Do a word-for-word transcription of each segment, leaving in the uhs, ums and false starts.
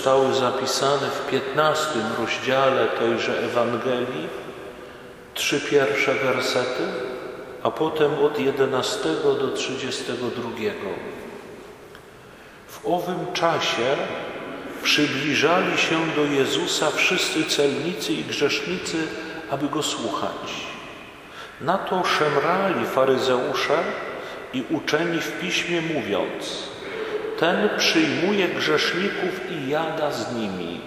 zostały zapisane w piętnastym rozdziale tejże Ewangelii, trzy pierwsze wersety, a potem od jedenastego do trzydziestego drugiego. W owym czasie przybliżali się do Jezusa wszyscy celnicy i grzesznicy, aby Go słuchać. Na to szemrali faryzeusze i uczeni w piśmie, mówiąc: ten przyjmuje grzeszników i jada z nimi.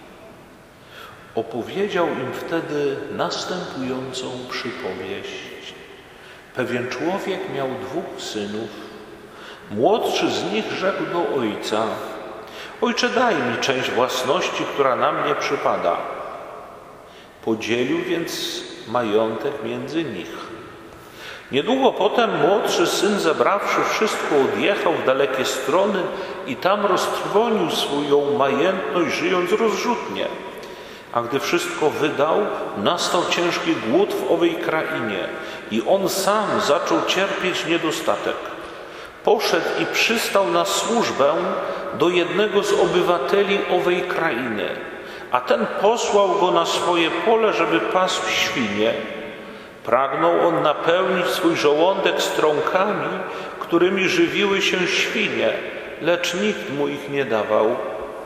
Opowiedział im wtedy następującą przypowieść. Pewien człowiek miał dwóch synów. Młodszy z nich rzekł do ojca: ojcze, daj mi część własności, która na mnie przypada. Podzielił więc majątek między nich. Niedługo potem młodszy syn, zebrawszy wszystko, odjechał w dalekie strony i tam roztrwonił swoją majętność, żyjąc rozrzutnie. A gdy wszystko wydał, nastał ciężki głód w owej krainie i on sam zaczął cierpieć niedostatek. Poszedł i przystał na służbę do jednego z obywateli owej krainy, a ten posłał go na swoje pole, żeby pasł świnie. Pragnął on napełnić swój żołądek strąkami, którymi żywiły się świnie, lecz nikt mu ich nie dawał.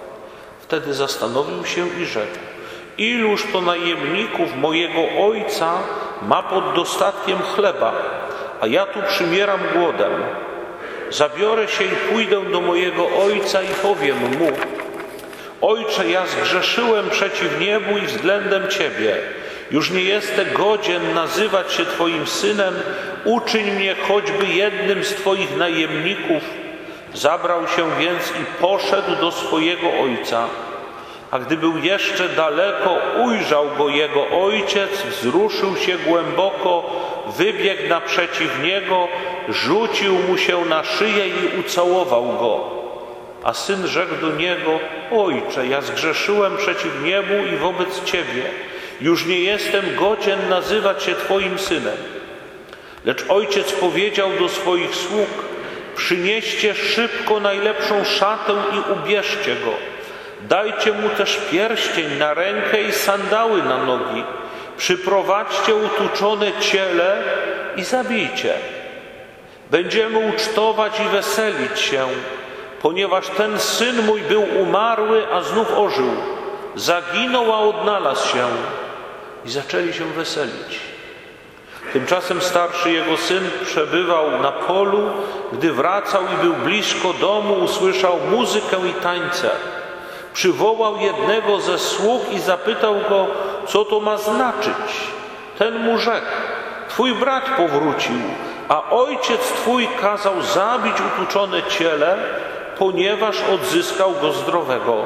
Wtedy zastanowił się i rzekł: iluż to najemników mojego ojca ma pod dostatkiem chleba, a ja tu przymieram głodem. Zabiorę się i pójdę do mojego ojca i powiem mu: ojcze, ja zgrzeszyłem przeciw niebu i względem Ciebie. Już nie jestem godzien nazywać się Twoim synem, uczyń mnie choćby jednym z Twoich najemników. Zabrał się więc i poszedł do swojego ojca. A gdy był jeszcze daleko, ujrzał go jego ojciec, wzruszył się głęboko, wybiegł naprzeciw niego, rzucił mu się na szyję i ucałował go. A syn rzekł do niego: ojcze, ja zgrzeszyłem przeciw niebu i wobec Ciebie. Już nie jestem godzien nazywać się Twoim synem. Lecz ojciec powiedział do swoich sług: przynieście szybko najlepszą szatę i ubierzcie go. Dajcie mu też pierścień na rękę i sandały na nogi. Przyprowadźcie utuczone ciele i zabijcie. Będziemy ucztować i weselić się, ponieważ ten syn mój był umarły, a znów ożył. Zaginął, a odnalazł się. I zaczęli się weselić. Tymczasem starszy jego syn przebywał na polu. Gdy wracał i był blisko domu, usłyszał muzykę i tańce. Przywołał jednego ze sług i zapytał go, co to ma znaczyć. Ten mu rzekł: twój brat powrócił, a ojciec twój kazał zabić utuczone ciele, ponieważ odzyskał go zdrowego.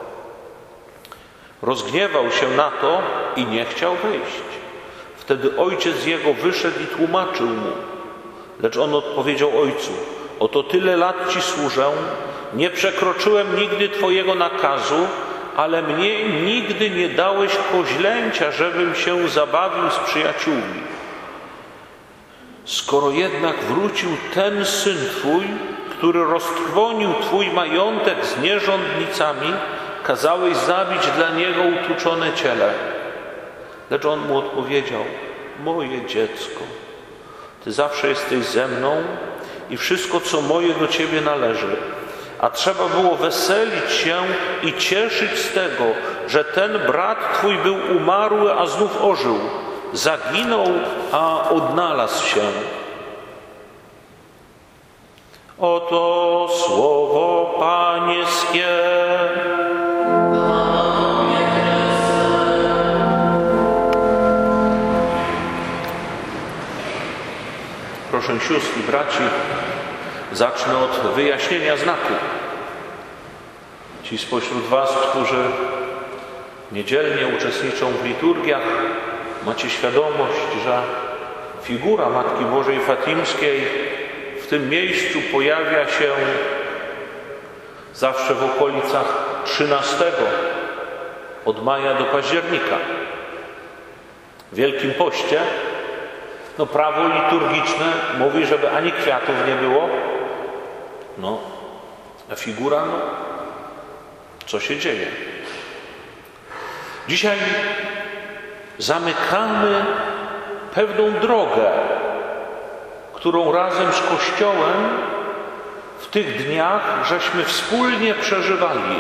Rozgniewał się na to i nie chciał wyjść. Wtedy ojciec jego wyszedł i tłumaczył mu. Lecz on odpowiedział ojcu: oto tyle lat ci służę, nie przekroczyłem nigdy twojego nakazu, ale mnie nigdy nie dałeś koźlęcia, żebym się zabawił z przyjaciółmi. Skoro jednak wrócił ten syn twój, który roztrwonił twój majątek z nierządnicami, kazałeś zabić dla niego utuczone ciele. Lecz on mu odpowiedział: moje dziecko, ty zawsze jesteś ze mną i wszystko, co moje, do ciebie należy. A trzeba było weselić się i cieszyć z tego, że ten brat twój był umarły, a znów ożył. Zaginął, a odnalazł się. Oto słowo Pańskie. Proszę sióstr i braci, zacznę od wyjaśnienia znaku. Ci spośród was, którzy niedzielnie uczestniczą w liturgiach, macie świadomość, że figura Matki Bożej Fatimskiej w tym miejscu pojawia się zawsze w okolicach trzynastego od maja do października. W Wielkim Poście no prawo liturgiczne mówi, żeby ani kwiatów nie było, no, a figura, no, co się dzieje. Dzisiaj zamykamy pewną drogę, którą razem z Kościołem w tych dniach żeśmy wspólnie przeżywali.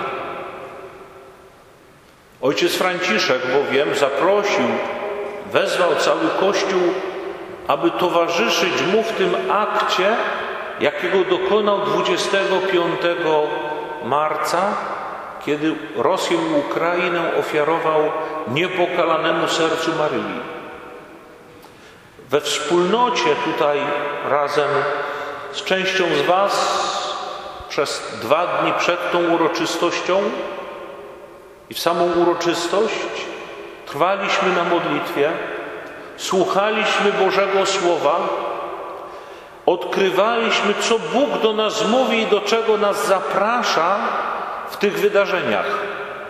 Ojciec Franciszek bowiem zaprosił, wezwał cały Kościół, aby towarzyszyć mu w tym akcie, jakiego dokonał dwudziestego piątego marca, kiedy Rosję i Ukrainę ofiarował niepokalanemu sercu Maryi. We wspólnocie tutaj razem z częścią z Was przez dwa dni przed tą uroczystością i w samą uroczystość trwaliśmy na modlitwie, słuchaliśmy Bożego Słowa, odkrywaliśmy, co Bóg do nas mówi i do czego nas zaprasza w tych wydarzeniach.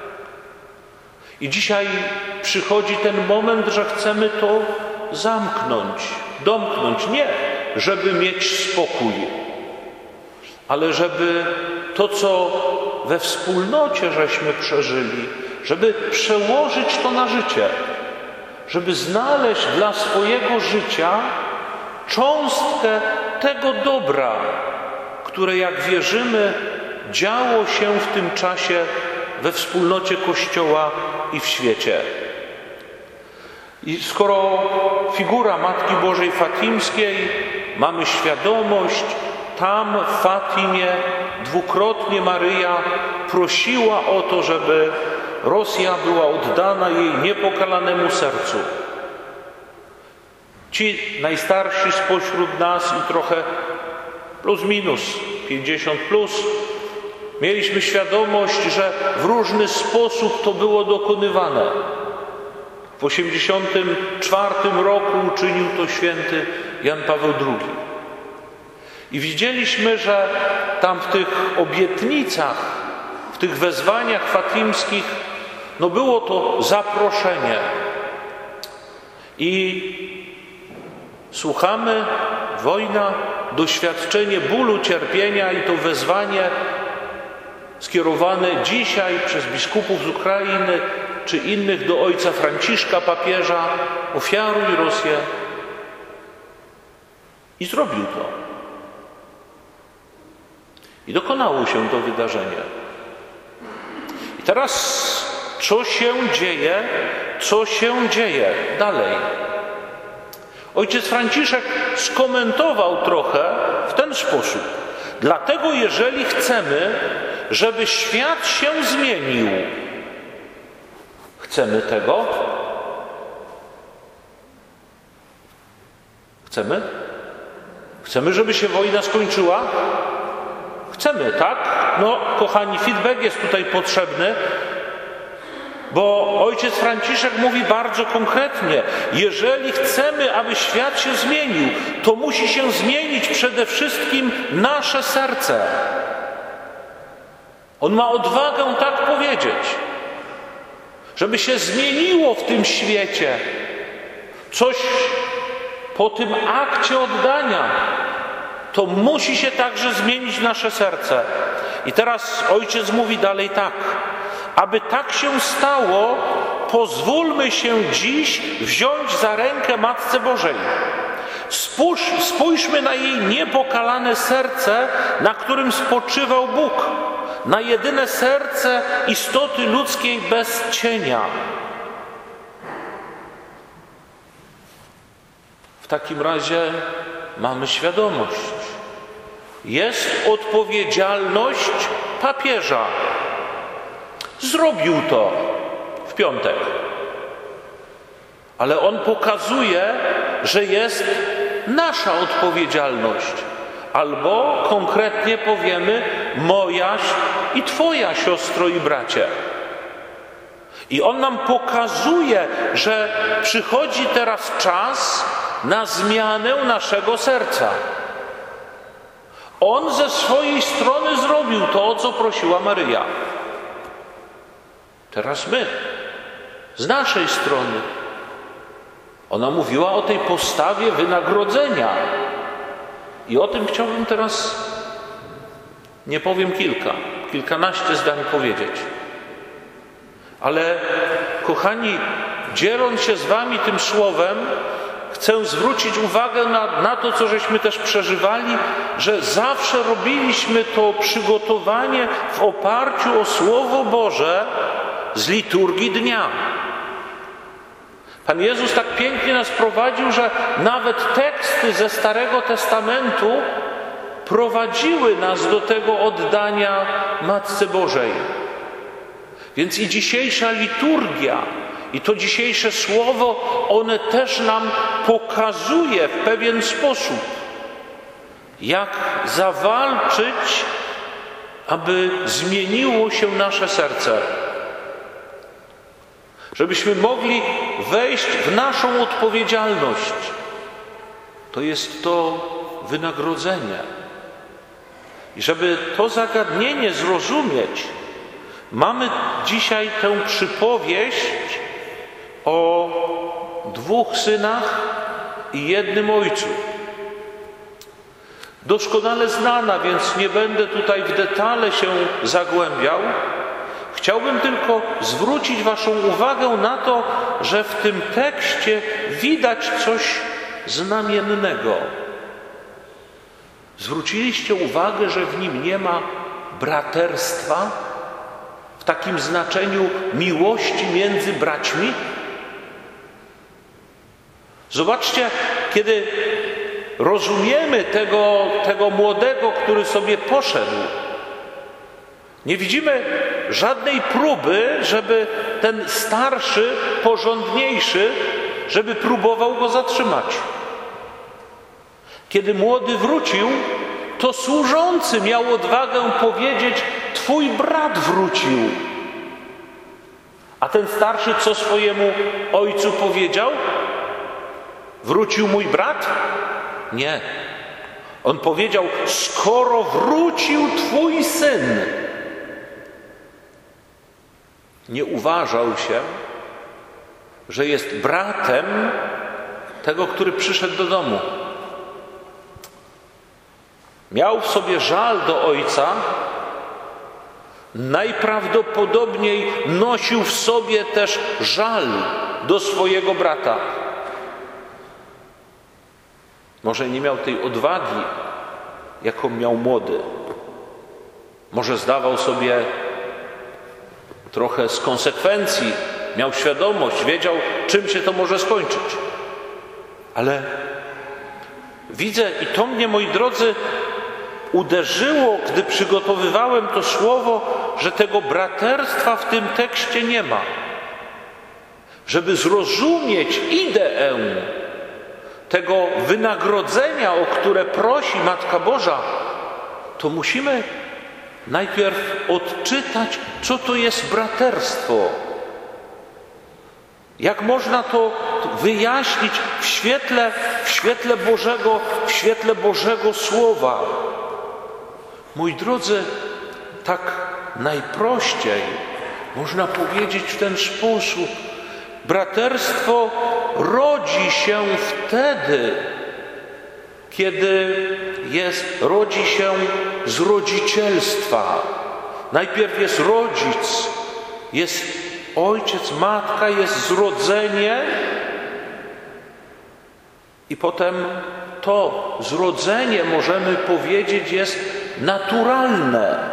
I dzisiaj przychodzi ten moment, że chcemy to zamknąć, domknąć. Nie, żeby mieć spokój, ale żeby to, co we wspólnocie żeśmy przeżyli, żeby przełożyć to na życie, żeby znaleźć dla swojego życia cząstkę tego dobra, które, jak wierzymy, działo się w tym czasie we wspólnocie Kościoła i w świecie. I skoro figura Matki Bożej Fatimskiej, mamy świadomość, tam w Fatimie dwukrotnie Maryja prosiła o to, żeby Rosja była oddana jej niepokalanemu sercu. Ci najstarsi spośród nas i trochę plus minus pięćdziesiąt plus, mieliśmy świadomość, że w różny sposób to było dokonywane. W osiemdziesiątym czwartym roku uczynił to święty Jan Paweł drugi. I widzieliśmy, że tam w tych obietnicach, w tych wezwaniach fatimskich, no było to zaproszenie. I słuchamy, wojna, doświadczenie bólu, cierpienia i to wezwanie skierowane dzisiaj przez biskupów z Ukrainy czy innych do ojca Franciszka, papieża, ofiaruj Rosję. I zrobił to. I dokonało się to wydarzenie. I teraz co się dzieje? Co się dzieje dalej? Ojciec Franciszek skomentował trochę w ten sposób. Dlatego jeżeli chcemy, żeby świat się zmienił, chcemy tego? Chcemy? Chcemy, żeby się wojna skończyła? Chcemy, tak? No, kochani, feedback jest tutaj potrzebny, bo ojciec Franciszek mówi bardzo konkretnie, jeżeli chcemy, aby świat się zmienił, to musi się zmienić przede wszystkim nasze serce. On ma odwagę tak powiedzieć, żeby się zmieniło w tym świecie coś po tym akcie oddania. To musi się także zmienić nasze serce. I teraz ojciec mówi dalej tak. Aby tak się stało, pozwólmy się dziś wziąć za rękę Matce Bożej. Spójrz, spójrzmy na jej niepokalane serce, na którym spoczywał Bóg. Na jedyne serce istoty ludzkiej bez cienia. W takim razie mamy świadomość. Jest odpowiedzialność papieża. Zrobił to w piątek. Ale on pokazuje, że jest nasza odpowiedzialność. Albo konkretnie powiemy moja i twoja, siostro i bracie. I on nam pokazuje, że przychodzi teraz czas na zmianę naszego serca. On ze swojej strony zrobił to, o co prosiła Maryja. Teraz my, z naszej strony. Ona mówiła o tej postawie wynagrodzenia. I o tym chciałbym teraz, nie powiem kilka, kilkanaście zdań powiedzieć. Ale kochani, dzieląc się z wami tym słowem, chcę zwrócić uwagę na, na to, co żeśmy też przeżywali, że zawsze robiliśmy to przygotowanie w oparciu o Słowo Boże z liturgii dnia. Pan Jezus tak pięknie nas prowadził, że nawet teksty ze Starego Testamentu prowadziły nas do tego oddania Matce Bożej. Więc i dzisiejsza liturgia, i to dzisiejsze słowo, one też nam pokazuje w pewien sposób, jak zawalczyć, aby zmieniło się nasze serce. Żebyśmy mogli wejść w naszą odpowiedzialność. To jest to wynagrodzenie. I żeby to zagadnienie zrozumieć, mamy dzisiaj tę przypowieść o dwóch synach i jednym ojcu. Doskonale znana, więc nie będę tutaj w detale się zagłębiał. Chciałbym tylko zwrócić waszą uwagę na to, że w tym tekście widać coś znamiennego. Zwróciliście uwagę, że w nim nie ma braterstwa w takim znaczeniu miłości między braćmi? Zobaczcie, kiedy rozumiemy tego, tego młodego, który sobie poszedł, nie widzimy żadnej próby, żeby ten starszy, porządniejszy, żeby próbował go zatrzymać. Kiedy młody wrócił, to służący miał odwagę powiedzieć: twój brat wrócił. A ten starszy co swojemu ojcu powiedział? Wrócił mój brat? Nie. On powiedział: skoro wrócił twój syn. Nie uważał się, że jest bratem tego, który przyszedł do domu. Miał w sobie żal do ojca, najprawdopodobniej nosił w sobie też żal do swojego brata. Może nie miał tej odwagi, jaką miał młody. Może zdawał sobie trochę z konsekwencji, miał świadomość, wiedział, czym się to może skończyć. Ale widzę, i to mnie, moi drodzy, uderzyło, gdy przygotowywałem to słowo, że tego braterstwa w tym tekście nie ma. Żeby zrozumieć ideę tego wynagrodzenia, o które prosi Matka Boża, to musimy najpierw odczytać, co to jest braterstwo. Jak można to wyjaśnić w świetle, w świetle Bożego, w świetle Bożego Słowa? Moi drodzy, tak najprościej można powiedzieć w ten sposób: braterstwo rodzi się wtedy, kiedy jest, rodzi się z rodzicielstwa. Najpierw jest rodzic, jest ojciec, matka, jest zrodzenie i potem to zrodzenie, możemy powiedzieć, jest naturalne.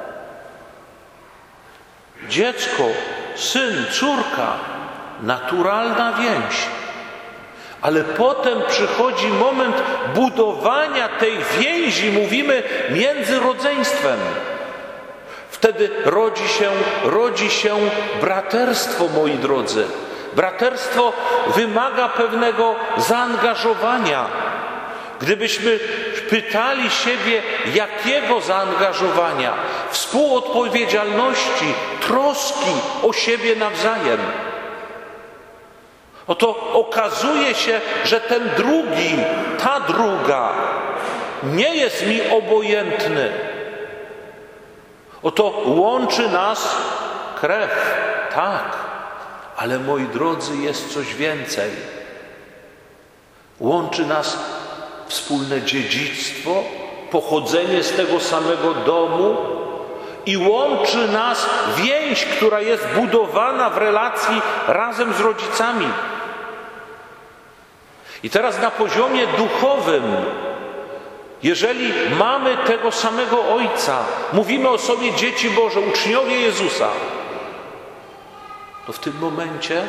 Dziecko, syn, córka, naturalna więź. Ale potem przychodzi moment budowania tej więzi, mówimy, między rodzeństwem. Wtedy rodzi się, rodzi się braterstwo, moi drodzy. Braterstwo wymaga pewnego zaangażowania. Gdybyśmy pytali siebie, jakiego zaangażowania, współodpowiedzialności, troski o siebie nawzajem, oto okazuje się, że ten drugi, ta druga nie jest mi obojętny. Oto łączy nas krew, tak, ale moi drodzy, jest coś więcej. Łączy nas wspólne dziedzictwo, pochodzenie z tego samego domu i łączy nas więź, która jest budowana w relacji razem z rodzicami. I teraz na poziomie duchowym, jeżeli mamy tego samego Ojca, mówimy o sobie dzieci Boże, uczniowie Jezusa, to w tym momencie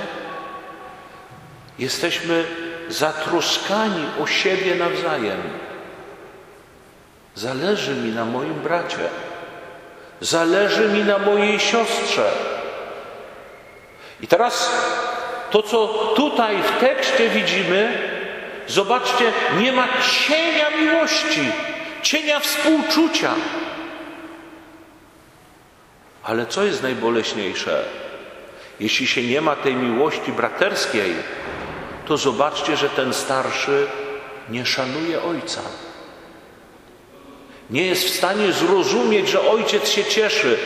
jesteśmy zatroskani o siebie nawzajem. Zależy mi na moim bracie, zależy mi na mojej siostrze. I teraz to, co tutaj w tekście widzimy, zobaczcie, nie ma cienia miłości, cienia współczucia. Ale co jest najboleśniejsze? Jeśli się nie ma tej miłości braterskiej, to zobaczcie, że ten starszy nie szanuje ojca. Nie jest w stanie zrozumieć, że ojciec się cieszy.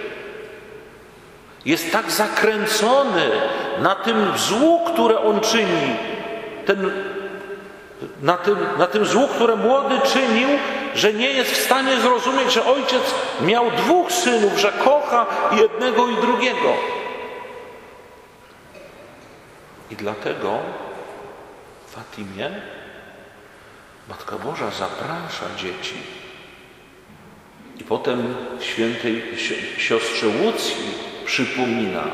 Jest tak zakręcony na tym złu, które on czyni, ten, na, tym, na tym złu, które młody czynił, że nie jest w stanie zrozumieć, że ojciec miał dwóch synów, że kocha jednego i drugiego. I dlatego w Fatimie Matka Boża zaprasza dzieci. I potem świętej siostrze Łucji przypomina,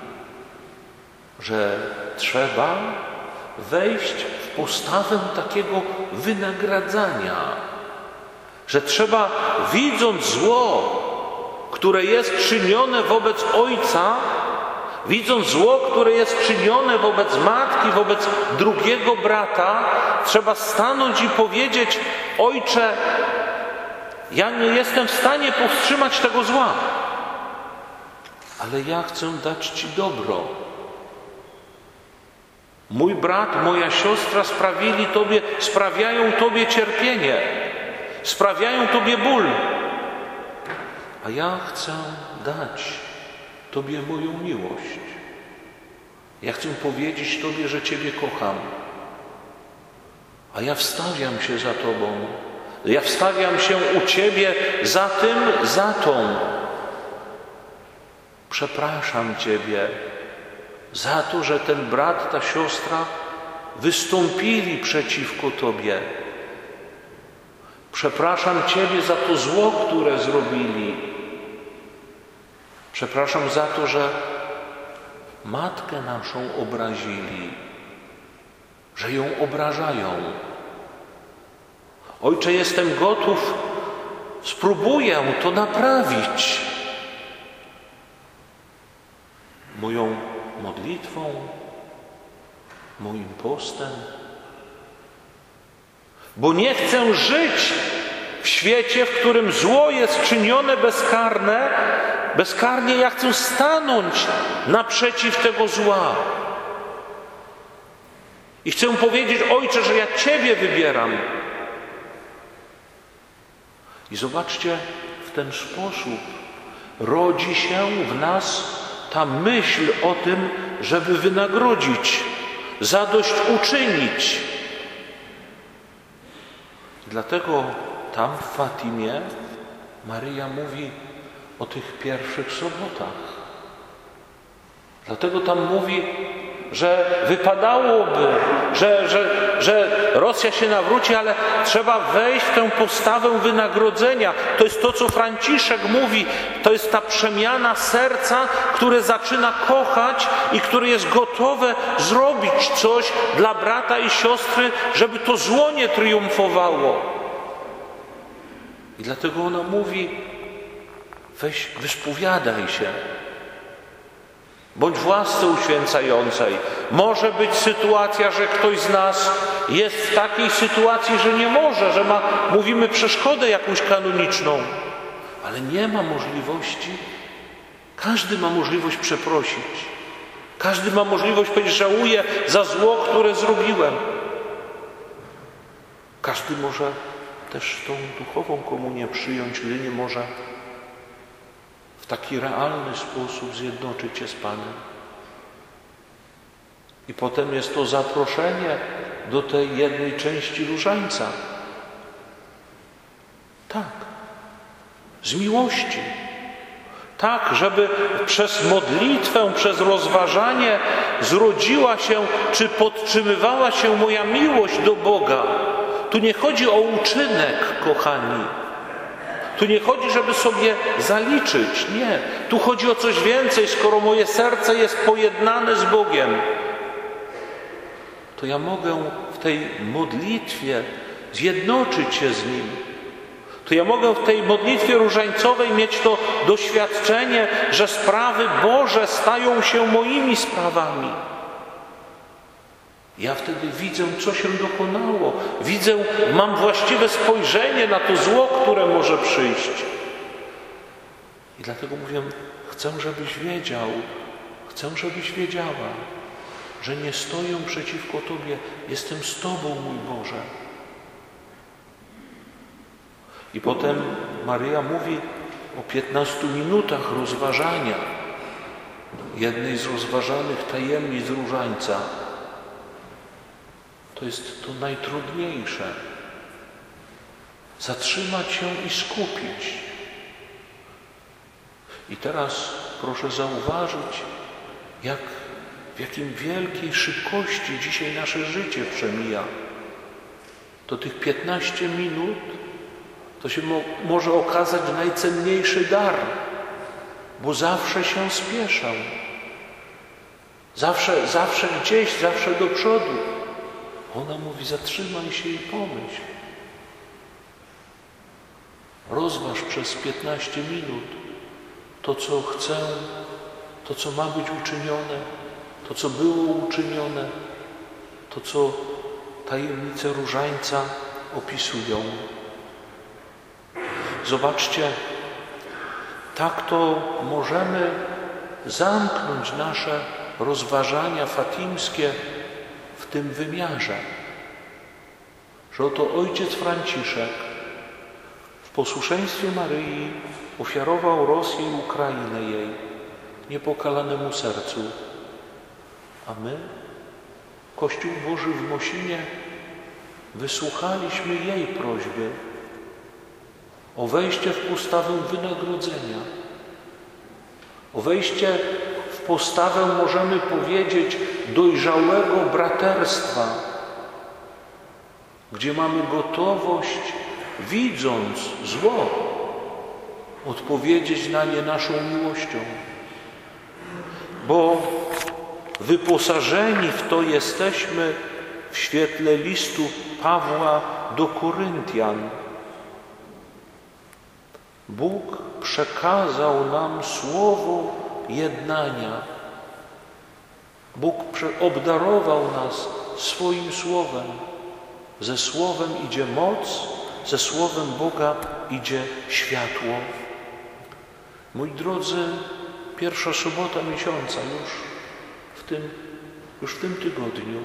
że trzeba wejść w postawę takiego wynagradzania, że trzeba, widząc zło, które jest czynione wobec ojca, widząc zło, które jest czynione wobec matki, wobec drugiego brata, trzeba stanąć i powiedzieć: Ojcze, ja nie jestem w stanie powstrzymać tego zła, ale ja chcę dać Ci dobro. Mój brat, moja siostra sprawili Tobie, sprawiają Tobie cierpienie, sprawiają Tobie ból, a ja chcę dać Tobie moją miłość. Ja chcę powiedzieć Tobie, że Ciebie kocham, a ja wstawiam się za Tobą. Ja wstawiam się u Ciebie za tym, za tą. Przepraszam Ciebie za to, że ten brat, ta siostra wystąpili przeciwko Tobie. Przepraszam Ciebie za to zło, które zrobili. Przepraszam za to, że matkę naszą obrazili, że ją obrażają. Ojcze, jestem gotów, spróbuję to naprawić. Moją modlitwą, moim postem. Bo nie chcę żyć w świecie, w którym zło jest czynione bezkarne, bezkarnie. Ja chcę stanąć naprzeciw tego zła. I chcę powiedzieć: Ojcze, że ja Ciebie wybieram. I zobaczcie, w ten sposób rodzi się w nas ta myśl o tym, żeby wynagrodzić, zadośćuczynić. Dlatego tam w Fatimie Maryja mówi o tych pierwszych sobotach. Dlatego tam mówi, że wypadałoby, że, że, że Rosja się nawróci, ale trzeba wejść w tę postawę wynagrodzenia. To jest to, co Franciszek mówi. To jest ta przemiana serca, które zaczyna kochać i które jest gotowe zrobić coś dla brata i siostry, żeby to zło nie triumfowało. I dlatego ona mówi: weź, wyspowiadaj się. Bądź w łasce uświęcającej. Może być sytuacja, że ktoś z nas jest w takiej sytuacji, że nie może, że ma, mówimy, przeszkodę jakąś kanoniczną, ale nie ma możliwości. Każdy ma możliwość przeprosić. Każdy ma możliwość powiedzieć: żałuję za zło, które zrobiłem. Każdy może też tą duchową komunię przyjąć, gdy nie może w taki realny sposób zjednoczyć się z Panem. I potem jest to zaproszenie do tej jednej części różańca. Tak, z miłości. Tak, żeby przez modlitwę, przez rozważanie zrodziła się, czy podtrzymywała się moja miłość do Boga. Tu nie chodzi o uczynek, kochani. Tu nie chodzi, żeby sobie zaliczyć. Nie. Tu chodzi o coś więcej. Skoro moje serce jest pojednane z Bogiem, to ja mogę w tej modlitwie zjednoczyć się z Nim. To ja mogę w tej modlitwie różańcowej mieć to doświadczenie, że sprawy Boże stają się moimi sprawami. Ja wtedy widzę, co się dokonało. Widzę, mam właściwe spojrzenie na to zło, które może przyjść. I dlatego mówię, chcę, żebyś wiedział, chcę, żebyś wiedziała, że nie stoję przeciwko Tobie, jestem z Tobą, mój Boże. I potem Maryja mówi o piętnastu minutach rozważania, jednej z rozważanych tajemnic różańca. To jest to najtrudniejsze. Zatrzymać się i skupić. I teraz proszę zauważyć, jak, w jakim wielkiej szybkości dzisiaj nasze życie przemija. To tych piętnaście minut to się mo może okazać najcenniejszy dar, bo zawsze się spieszę. Zawsze, zawsze gdzieś, zawsze do przodu. Ona mówi, zatrzymaj się i pomyśl. Rozważ przez piętnaście minut to, co chcę, to, co ma być uczynione, to, co było uczynione, to, co tajemnice różańca opisują. Zobaczcie, tak to możemy zamknąć nasze rozważania fatimskie w tym wymiarze, że oto ojciec Franciszek w posłuszeństwie Maryi ofiarował Rosję i Ukrainę jej niepokalanemu sercu, a my, Kościół Boży w Mosinie, wysłuchaliśmy jej prośby o wejście w postawę wynagrodzenia, o wejście w postawę, możemy powiedzieć, dojrzałego braterstwa, gdzie mamy gotowość, widząc zło, odpowiedzieć na nie naszą miłością. Bo wyposażeni w to jesteśmy w świetle listu Pawła do Koryntian. Bóg przekazał nam słowo jednania. Bóg obdarował nas swoim słowem. Ze słowem idzie moc, ze słowem Boga idzie światło. Moi drodzy, pierwsza sobota miesiąca już w tym, już w tym tygodniu,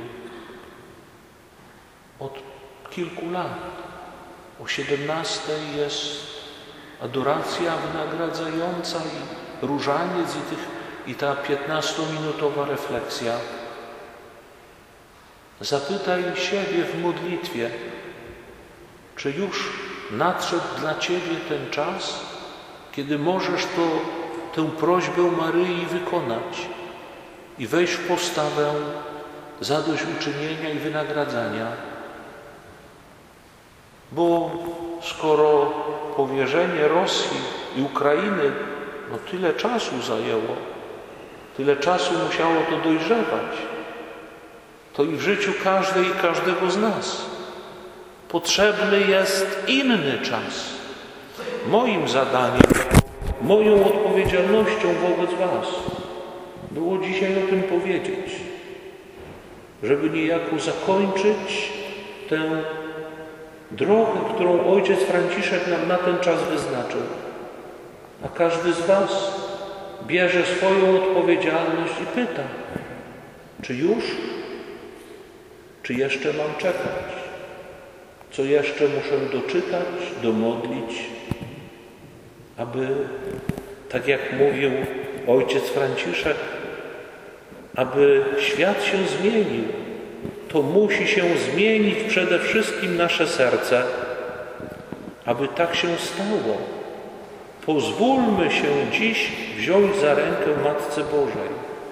od kilku lat, o siedemnastej jest adoracja wynagradzająca i różaniec i, tych, i ta piętnastominutowa refleksja. Zapytaj siebie w modlitwie, czy już nadszedł dla Ciebie ten czas, kiedy możesz to, tę prośbę Maryi wykonać i wejść w postawę zadośćuczynienia i wynagradzania. Bo skoro powierzenie Rosji i Ukrainy no tyle czasu zajęło, tyle czasu musiało to dojrzewać, to i w życiu każdej i każdego z nas potrzebny jest inny czas. Moim zadaniem, moją odpowiedzialnością wobec Was było dzisiaj o tym powiedzieć, żeby niejako zakończyć tę drogę, którą ojciec Franciszek nam na ten czas wyznaczył. A każdy z Was bierze swoją odpowiedzialność i pyta, czy już? Czy jeszcze mam czekać? Co jeszcze muszę doczytać, domodlić, aby, tak jak mówił ojciec Franciszek, aby świat się zmienił, to musi się zmienić przede wszystkim nasze serce. Aby tak się stało, Pozwólmy się dziś wziąć za rękę Matce Bożej.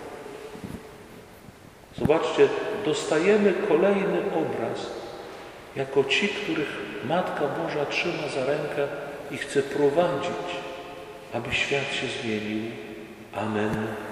Zobaczcie, dostajemy kolejny obraz, jako ci, których Matka Boża trzyma za rękę i chce prowadzić, aby świat się zmienił. Amen.